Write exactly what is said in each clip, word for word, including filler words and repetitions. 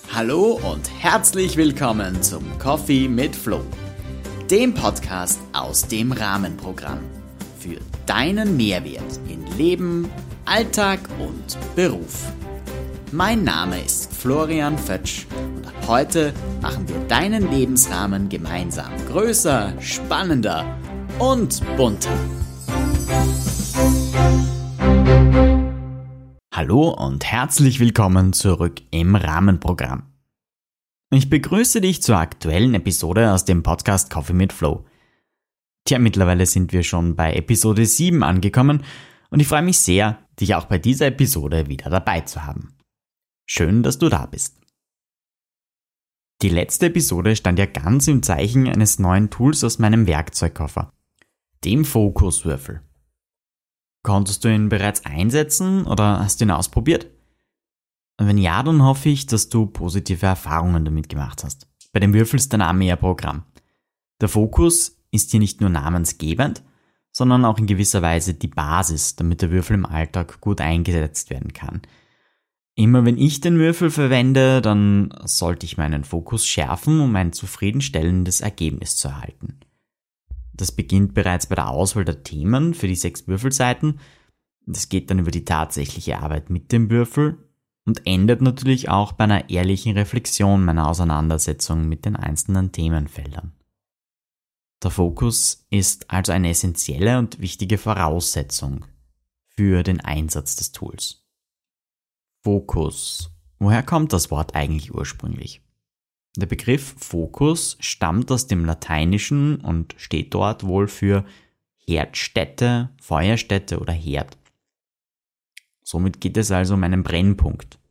Hallo und herzlich willkommen zum Coffee mit Flo, dem Podcast aus dem Rahmenprogramm für deinen Mehrwert in Leben, Alltag und Beruf. Mein Name ist Florian Fötsch und ab heute machen wir deinen Lebensrahmen gemeinsam größer, spannender und bunter. Hallo und herzlich willkommen zurück im Rahmenprogramm. Ich begrüße dich zur aktuellen Episode aus dem Podcast Coffee mit Flo. Tja, mittlerweile sind wir schon bei Episode sieben angekommen und ich freue mich sehr, dich auch bei dieser Episode wieder dabei zu haben. Schön, dass du da bist. Die letzte Episode stand ja ganz im Zeichen eines neuen Tools aus meinem Werkzeugkoffer, dem Fokuswürfel. Konntest du ihn bereits einsetzen oder hast du ihn ausprobiert? Und wenn ja, dann hoffe ich, dass du positive Erfahrungen damit gemacht hast. Bei dem Würfel ist der Name ja Programm. Der Fokus ist hier nicht nur namensgebend, sondern auch in gewisser Weise die Basis, damit der Würfel im Alltag gut eingesetzt werden kann. Immer wenn ich den Würfel verwende, dann sollte ich meinen Fokus schärfen, um ein zufriedenstellendes Ergebnis zu erhalten. Das beginnt bereits bei der Auswahl der Themen für die sechs Würfelseiten. Das geht dann über die tatsächliche Arbeit mit dem Würfel und endet natürlich auch bei einer ehrlichen Reflexion meiner Auseinandersetzung mit den einzelnen Themenfeldern. Der Fokus ist also eine essentielle und wichtige Voraussetzung für den Einsatz des Tools. Fokus. Woher kommt das Wort eigentlich ursprünglich? Der Begriff Fokus stammt aus dem Lateinischen und steht dort wohl für Herdstätte, Feuerstätte oder Herd. Somit geht es also um einen Brennpunkt.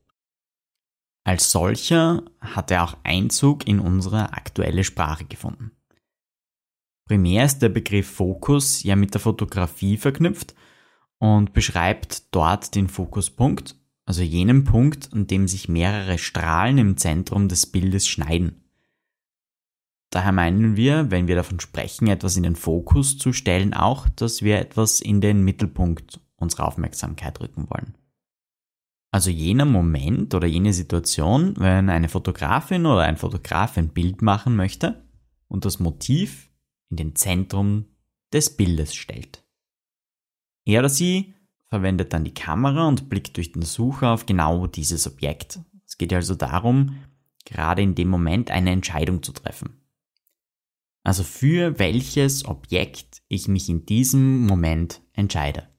Als solcher hat er auch Einzug in unsere aktuelle Sprache gefunden. Primär ist der Begriff Fokus ja mit der Fotografie verknüpft und beschreibt dort den Fokuspunkt, also jenen Punkt, an dem sich mehrere Strahlen im Zentrum des Bildes schneiden. Daher meinen wir, wenn wir davon sprechen, etwas in den Fokus zu stellen, auch, dass wir etwas in den Mittelpunkt unserer Aufmerksamkeit rücken wollen. Also jener Moment oder jene Situation, wenn eine Fotografin oder ein Fotograf ein Bild machen möchte und das Motiv in den Zentrum des Bildes stellt. Er oder sie verwendet dann die Kamera und blickt durch den Sucher auf genau dieses Objekt. Es geht also darum, gerade in dem Moment eine Entscheidung zu treffen. Also für welches Objekt ich mich in diesem Moment entscheide.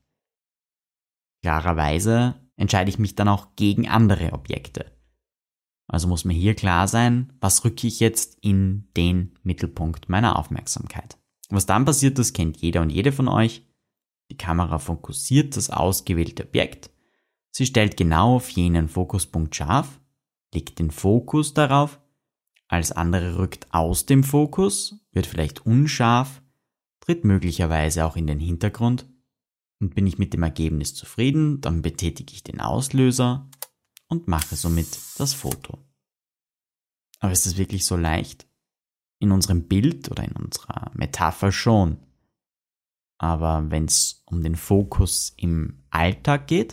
Klarerweise entscheide ich mich dann auch gegen andere Objekte. Also muss mir hier klar sein, was rücke ich jetzt in den Mittelpunkt meiner Aufmerksamkeit. Was dann passiert, das kennt jeder und jede von euch. Die Kamera fokussiert das ausgewählte Objekt. Sie stellt genau auf jenen Fokuspunkt scharf, legt den Fokus darauf, alles andere rückt aus dem Fokus, wird vielleicht unscharf, tritt möglicherweise auch in den Hintergrund und bin ich mit dem Ergebnis zufrieden, dann betätige ich den Auslöser und mache somit das Foto. Aber ist das wirklich so leicht? In unserem Bild oder in unserer Metapher schon. Aber wenn es um den Fokus im Alltag geht?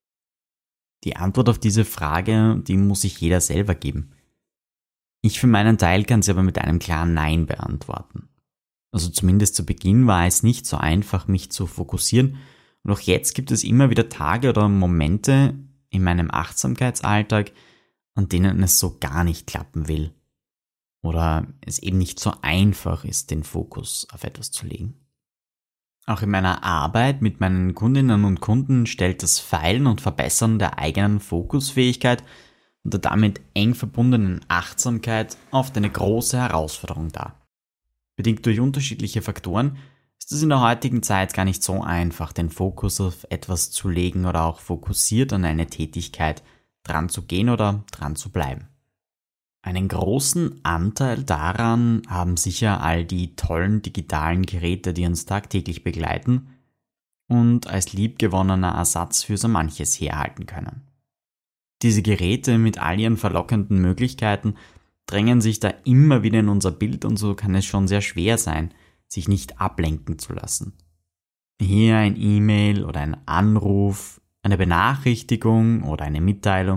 Die Antwort auf diese Frage, die muss sich jeder selber geben. Ich für meinen Teil kann sie aber mit einem klaren Nein beantworten. Also zumindest zu Beginn war es nicht so einfach, mich zu fokussieren. Und auch jetzt gibt es immer wieder Tage oder Momente in meinem Achtsamkeitsalltag, an denen es so gar nicht klappen will. Oder es eben nicht so einfach ist, den Fokus auf etwas zu legen. Auch in meiner Arbeit mit meinen Kundinnen und Kunden stellt das Feilen und Verbessern der eigenen Fokusfähigkeit und der damit eng verbundenen Achtsamkeit oft eine große Herausforderung dar. Bedingt durch unterschiedliche Faktoren ist es in der heutigen Zeit gar nicht so einfach, den Fokus auf etwas zu legen oder auch fokussiert an eine Tätigkeit dran zu gehen oder dran zu bleiben. Einen großen Anteil daran haben sicher all die tollen digitalen Geräte, die uns tagtäglich begleiten und als liebgewonnener Ersatz für so manches herhalten können. Diese Geräte mit all ihren verlockenden Möglichkeiten drängen sich da immer wieder in unser Bild und so kann es schon sehr schwer sein, sich nicht ablenken zu lassen. Hier ein E-Mail oder ein Anruf, eine Benachrichtigung oder eine Mitteilung,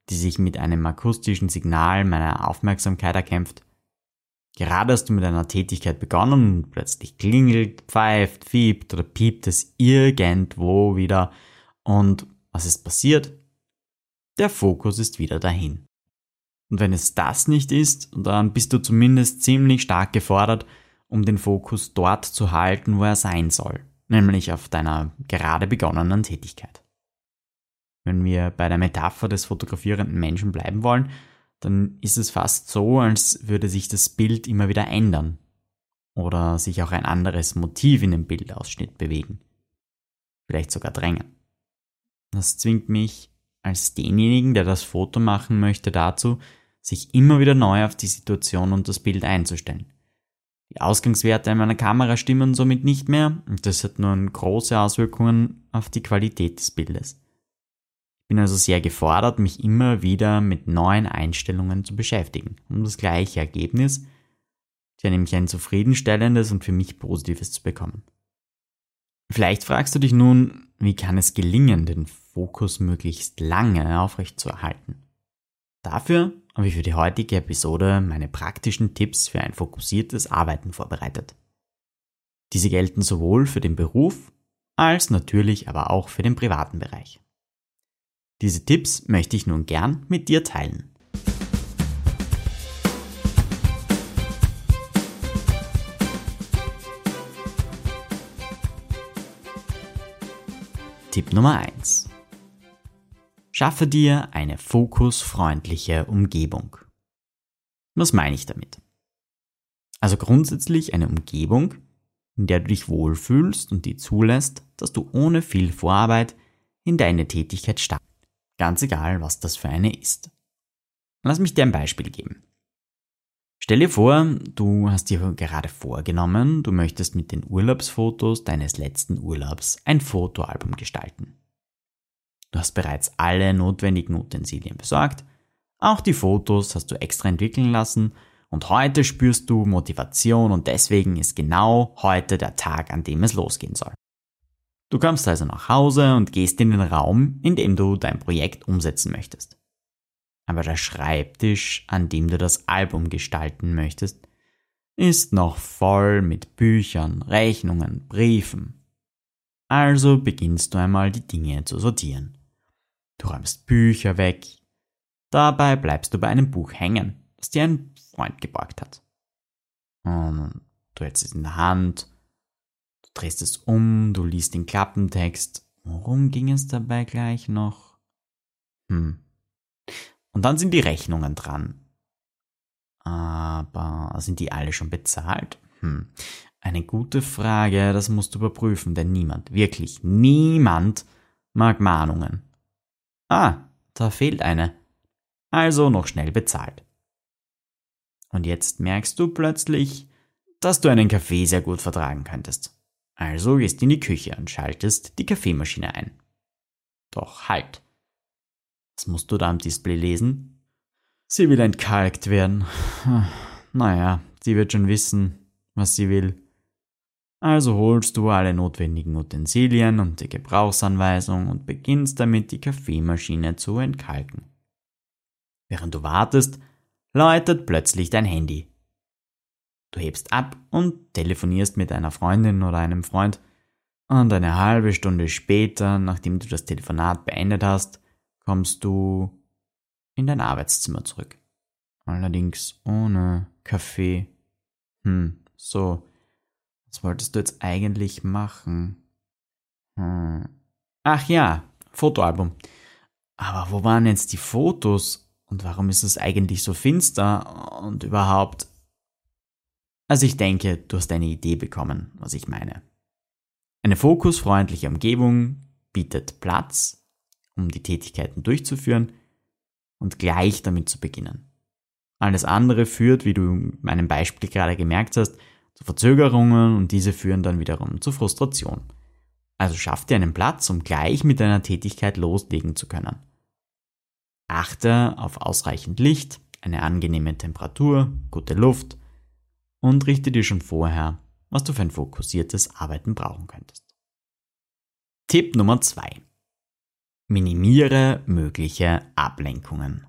die sich mit einem akustischen Signal meiner Aufmerksamkeit erkämpft. Gerade hast du mit einer Tätigkeit begonnen und plötzlich klingelt, pfeift, fiebt oder piept es irgendwo wieder. Und was ist passiert? Der Fokus ist wieder dahin. Und wenn es das nicht ist, dann bist du zumindest ziemlich stark gefordert, um den Fokus dort zu halten, wo er sein soll, nämlich auf deiner gerade begonnenen Tätigkeit. Wenn wir bei der Metapher des fotografierenden Menschen bleiben wollen, dann ist es fast so, als würde sich das Bild immer wieder ändern oder sich auch ein anderes Motiv in dem Bildausschnitt bewegen, vielleicht sogar drängen. Das zwingt mich als denjenigen, der das Foto machen möchte, dazu, sich immer wieder neu auf die Situation und das Bild einzustellen. Die Ausgangswerte meiner Kamera stimmen somit nicht mehr und das hat nun große Auswirkungen auf die Qualität des Bildes. Ich bin also sehr gefordert, mich immer wieder mit neuen Einstellungen zu beschäftigen, um das gleiche Ergebnis, ja nämlich ein zufriedenstellendes und für mich positives zu bekommen. Vielleicht fragst du dich nun, wie kann es gelingen, den Fokus möglichst lange aufrechtzuerhalten? Dafür habe ich für die heutige Episode meine praktischen Tipps für ein fokussiertes Arbeiten vorbereitet. Diese gelten sowohl für den Beruf als natürlich aber auch für den privaten Bereich. Diese Tipps möchte ich nun gern mit dir teilen. Tipp Nummer eins. Schaffe dir eine fokusfreundliche Umgebung. Was meine ich damit? Also grundsätzlich eine Umgebung, in der du dich wohlfühlst und die zulässt, dass du ohne viel Vorarbeit in deine Tätigkeit startest. Ganz egal, was das für eine ist. Lass mich dir ein Beispiel geben. Stell dir vor, du hast dir gerade vorgenommen, du möchtest mit den Urlaubsfotos deines letzten Urlaubs ein Fotoalbum gestalten. Du hast bereits alle notwendigen Utensilien besorgt, auch die Fotos hast du extra entwickeln lassen und heute spürst du Motivation und deswegen ist genau heute der Tag, an dem es losgehen soll. Du kommst also nach Hause und gehst in den Raum, in dem du dein Projekt umsetzen möchtest. Aber der Schreibtisch, an dem du das Album gestalten möchtest, ist noch voll mit Büchern, Rechnungen, Briefen. Also beginnst du einmal die Dinge zu sortieren. Du räumst Bücher weg. Dabei bleibst du bei einem Buch hängen, das dir ein Freund geborgt hat. Und du hältst es in der Hand, du drehst es um, du liest den Klappentext. Worum ging es dabei gleich noch? Hm. Und dann sind die Rechnungen dran. Aber sind die alle schon bezahlt? Hm. Eine gute Frage, das musst du überprüfen, denn niemand, wirklich niemand mag Mahnungen. Ah, da fehlt eine. Also noch schnell bezahlt. Und jetzt merkst du plötzlich, dass du einen Kaffee sehr gut vertragen könntest. Also gehst in die Küche und schaltest die Kaffeemaschine ein. Doch halt. Was musst du da am Display lesen? Sie will entkalkt werden. Naja, sie wird schon wissen, was sie will. Also holst du alle notwendigen Utensilien und die Gebrauchsanweisung und beginnst damit, die Kaffeemaschine zu entkalken. Während du wartest, läutet plötzlich dein Handy. Du hebst ab und telefonierst mit einer Freundin oder einem Freund und eine halbe Stunde später, nachdem du das Telefonat beendet hast, kommst du in dein Arbeitszimmer zurück. Allerdings ohne Kaffee. Hm, so. Was wolltest du jetzt eigentlich machen? Hm. Ach ja, Fotoalbum. Aber wo waren jetzt die Fotos? Und warum ist es eigentlich so finster? Und überhaupt... Also ich denke, du hast eine Idee bekommen, was ich meine. Eine fokusfreundliche Umgebung bietet Platz, um die Tätigkeiten durchzuführen und gleich damit zu beginnen. Alles andere führt, wie du in meinem Beispiel gerade gemerkt hast, zu Verzögerungen und diese führen dann wiederum zu Frustration. Also schaff dir einen Platz, um gleich mit deiner Tätigkeit loslegen zu können. Achte auf ausreichend Licht, eine angenehme Temperatur, gute Luft und richte dir schon vorher, was du für ein fokussiertes Arbeiten brauchen könntest. Tipp Nummer zwei. Minimiere mögliche Ablenkungen.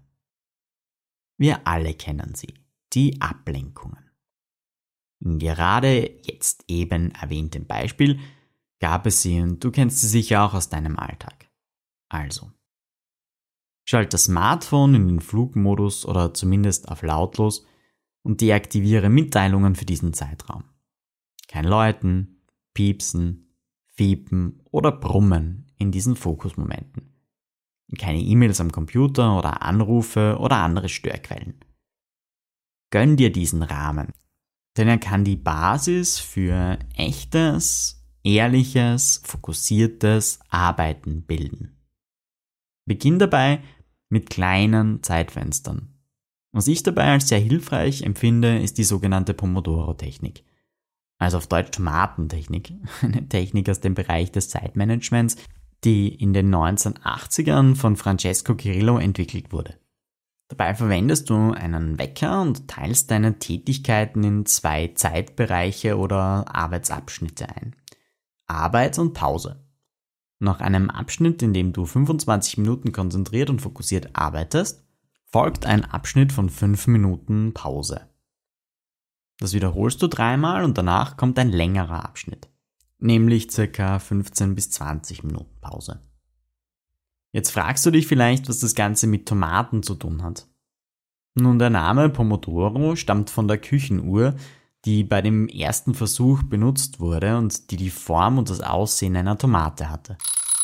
Wir alle kennen sie, die Ablenkungen. In gerade jetzt eben erwähntem Beispiel gab es sie und du kennst sie sicher auch aus deinem Alltag. Also, schalt das Smartphone in den Flugmodus oder zumindest auf lautlos und deaktiviere Mitteilungen für diesen Zeitraum. Kein Läuten, Piepsen, Fiepen oder Brummen in diesen Fokusmomenten. Keine E-Mails am Computer oder Anrufe oder andere Störquellen. Gönn dir diesen Rahmen, denn er kann die Basis für echtes, ehrliches, fokussiertes Arbeiten bilden. Beginn dabei mit kleinen Zeitfenstern. Was ich dabei als sehr hilfreich empfinde, ist die sogenannte Pomodoro-Technik. Also auf Deutsch Tomatentechnik, eine Technik aus dem Bereich des Zeitmanagements, die in den neunzehnhundertachtzigern von Francesco Cirillo entwickelt wurde. Dabei verwendest du einen Wecker und teilst deine Tätigkeiten in zwei Zeitbereiche oder Arbeitsabschnitte ein. Arbeit und Pause. Nach einem Abschnitt, in dem du fünfundzwanzig Minuten konzentriert und fokussiert arbeitest, folgt ein Abschnitt von fünf Minuten Pause. Das wiederholst du dreimal und danach kommt ein längerer Abschnitt, nämlich ca. fünfzehn bis zwanzig Minuten Pause. Jetzt fragst du dich vielleicht, was das Ganze mit Tomaten zu tun hat. Nun, der Name Pomodoro stammt von der Küchenuhr, die bei dem ersten Versuch benutzt wurde und die die Form und das Aussehen einer Tomate hatte.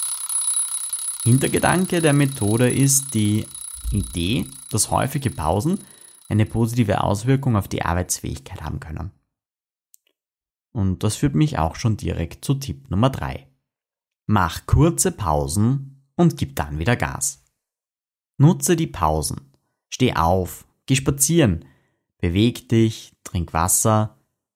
Hintergedanke der Methode ist die Idee, dass häufige Pausen eine positive Auswirkung auf die Arbeitsfähigkeit haben können. Und das führt mich auch schon direkt zu Tipp Nummer drei. Mach kurze Pausen und gib dann wieder Gas. Nutze die Pausen. Steh auf, geh spazieren, beweg dich, trink Wasser,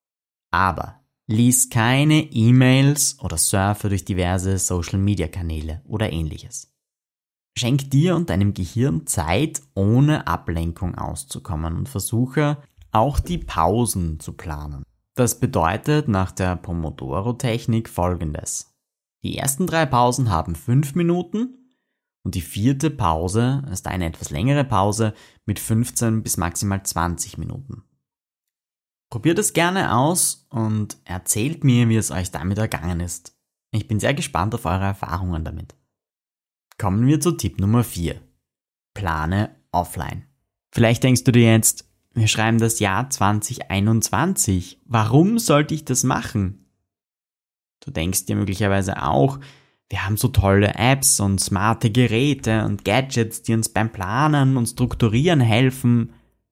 aber lies keine E-Mails oder surfe durch diverse Social-Media-Kanäle oder ähnliches. Schenk dir und deinem Gehirn Zeit, ohne Ablenkung auszukommen und versuche auch die Pausen zu planen. Das bedeutet nach der Pomodoro-Technik Folgendes. Die ersten drei Pausen haben fünf Minuten und die vierte Pause ist eine etwas längere Pause mit fünfzehn bis maximal zwanzig Minuten. Probiert es gerne aus und erzählt mir, wie es euch damit ergangen ist. Ich bin sehr gespannt auf eure Erfahrungen damit. Kommen wir zu Tipp Nummer vier. Plane offline. Vielleicht denkst du dir jetzt, wir schreiben das Jahr zwanzig einundzwanzig. Warum sollte ich das machen? Du denkst dir möglicherweise auch, wir haben so tolle Apps und smarte Geräte und Gadgets, die uns beim Planen und Strukturieren helfen.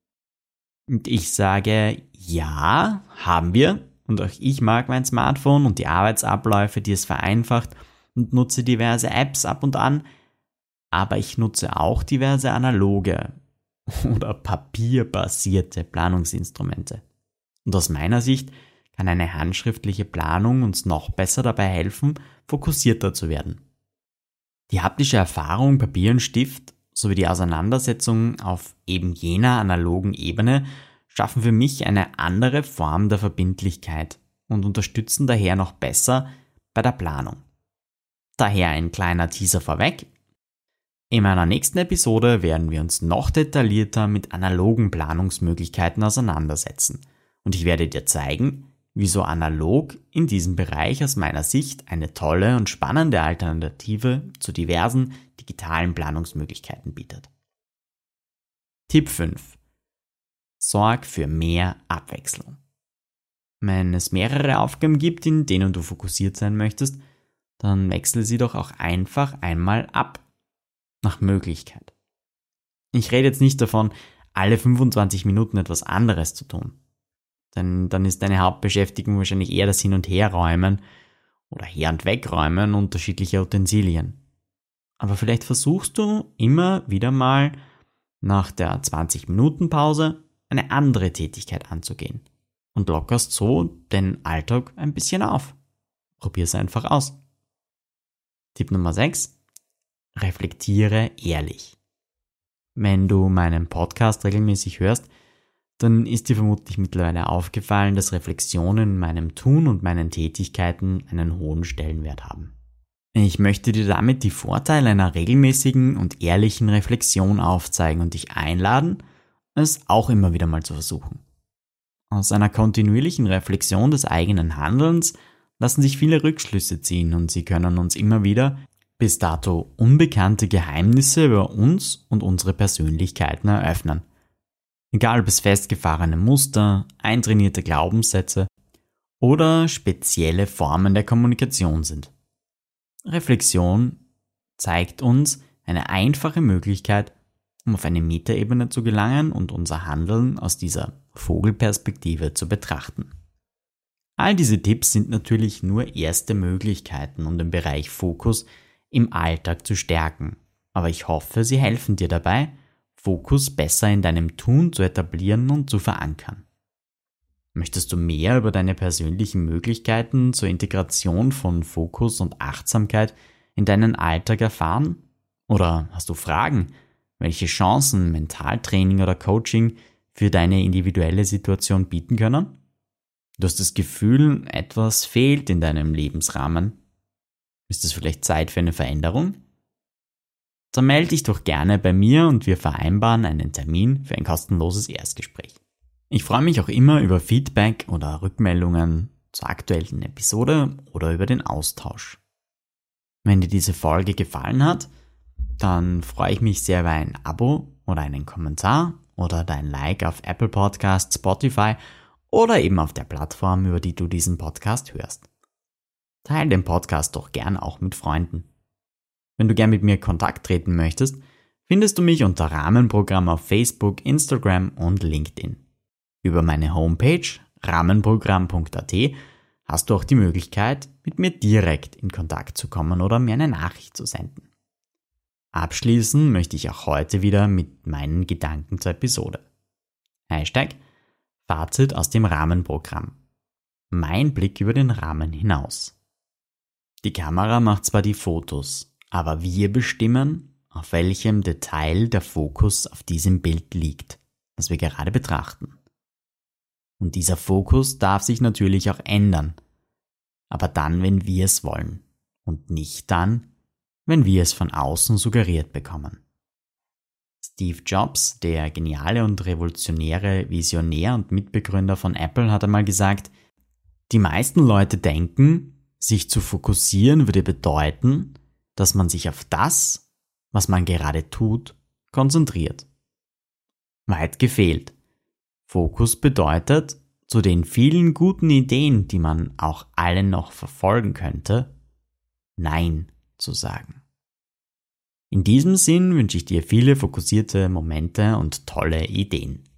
Und ich sage, ja, haben wir. Und auch ich mag mein Smartphone und die Arbeitsabläufe, die es vereinfacht und nutze diverse Apps ab und an. Aber ich nutze auch diverse analoge oder papierbasierte Planungsinstrumente. Und aus meiner Sicht kann eine handschriftliche Planung uns noch besser dabei helfen, fokussierter zu werden. Die haptische Erfahrung, Papier und Stift sowie die Auseinandersetzung auf eben jener analogen Ebene schaffen für mich eine andere Form der Verbindlichkeit und unterstützen daher noch besser bei der Planung. Daher ein kleiner Teaser vorweg. In meiner nächsten Episode werden wir uns noch detaillierter mit analogen Planungsmöglichkeiten auseinandersetzen und ich werde dir zeigen, wieso analog in diesem Bereich aus meiner Sicht eine tolle und spannende Alternative zu diversen digitalen Planungsmöglichkeiten bietet. Tipp fünf. Sorg für mehr Abwechslung. Wenn es mehrere Aufgaben gibt, in denen du fokussiert sein möchtest, dann wechsle sie doch auch einfach einmal ab. Nach Möglichkeit. Ich rede jetzt nicht davon, alle fünfundzwanzig Minuten etwas anderes zu tun. Denn dann ist deine Hauptbeschäftigung wahrscheinlich eher das Hin- und Herräumen oder Her- und Wegräumen unterschiedlicher Utensilien. Aber vielleicht versuchst du immer wieder mal nach der zwanzig Minuten Pause eine andere Tätigkeit anzugehen und lockerst so den Alltag ein bisschen auf. Probier es einfach aus. Tipp Nummer sechs. Reflektiere ehrlich. Wenn du meinen Podcast regelmäßig hörst, dann ist dir vermutlich mittlerweile aufgefallen, dass Reflexionen in meinem Tun und meinen Tätigkeiten einen hohen Stellenwert haben. Ich möchte dir damit die Vorteile einer regelmäßigen und ehrlichen Reflexion aufzeigen und dich einladen, es auch immer wieder mal zu versuchen. Aus einer kontinuierlichen Reflexion des eigenen Handelns lassen sich viele Rückschlüsse ziehen und sie können uns immer wieder bis dato unbekannte Geheimnisse über uns und unsere Persönlichkeiten eröffnen. Egal ob es festgefahrene Muster, eintrainierte Glaubenssätze oder spezielle Formen der Kommunikation sind. Reflexion zeigt uns eine einfache Möglichkeit, um auf eine Metaebene zu gelangen und unser Handeln aus dieser Vogelperspektive zu betrachten. All diese Tipps sind natürlich nur erste Möglichkeiten, um den Bereich Fokus im Alltag zu stärken, aber ich hoffe, sie helfen dir dabei, Fokus besser in deinem Tun zu etablieren und zu verankern. Möchtest du mehr über deine persönlichen Möglichkeiten zur Integration von Fokus und Achtsamkeit in deinen Alltag erfahren? Oder hast du Fragen, welche Chancen Mentaltraining oder Coaching für deine individuelle Situation bieten können? Du hast das Gefühl, etwas fehlt in deinem Lebensrahmen. Ist es vielleicht Zeit für eine Veränderung? Dann melde dich doch gerne bei mir und wir vereinbaren einen Termin für ein kostenloses Erstgespräch. Ich freue mich auch immer über Feedback oder Rückmeldungen zur aktuellen Episode oder über den Austausch. Wenn dir diese Folge gefallen hat, dann freue ich mich sehr über ein Abo oder einen Kommentar oder dein Like auf Apple Podcasts, Spotify oder eben auf der Plattform, über die du diesen Podcast hörst. Teile den Podcast doch gern auch mit Freunden. Wenn du gern mit mir in Kontakt treten möchtest, findest du mich unter Rahmenprogramm auf Facebook, Instagram und LinkedIn. Über meine Homepage rahmenprogramm punkt a t hast du auch die Möglichkeit, mit mir direkt in Kontakt zu kommen oder mir eine Nachricht zu senden. Abschließen möchte ich auch heute wieder mit meinen Gedanken zur Episode. Hashtag Fazit aus dem Rahmenprogramm. Mein Blick über den Rahmen hinaus. Die Kamera macht zwar die Fotos, aber wir bestimmen, auf welchem Detail der Fokus auf diesem Bild liegt, das wir gerade betrachten. Und dieser Fokus darf sich natürlich auch ändern, aber dann, wenn wir es wollen und nicht dann, wenn wir es von außen suggeriert bekommen. Steve Jobs, der geniale und revolutionäre Visionär und Mitbegründer von Apple, hat einmal gesagt, die meisten Leute denken, sich zu fokussieren würde bedeuten, dass man sich auf das, was man gerade tut, konzentriert. Weit gefehlt. Fokus bedeutet, zu den vielen guten Ideen, die man auch alle noch verfolgen könnte, Nein zu sagen. In diesem Sinn wünsche ich dir viele fokussierte Momente und tolle Ideen.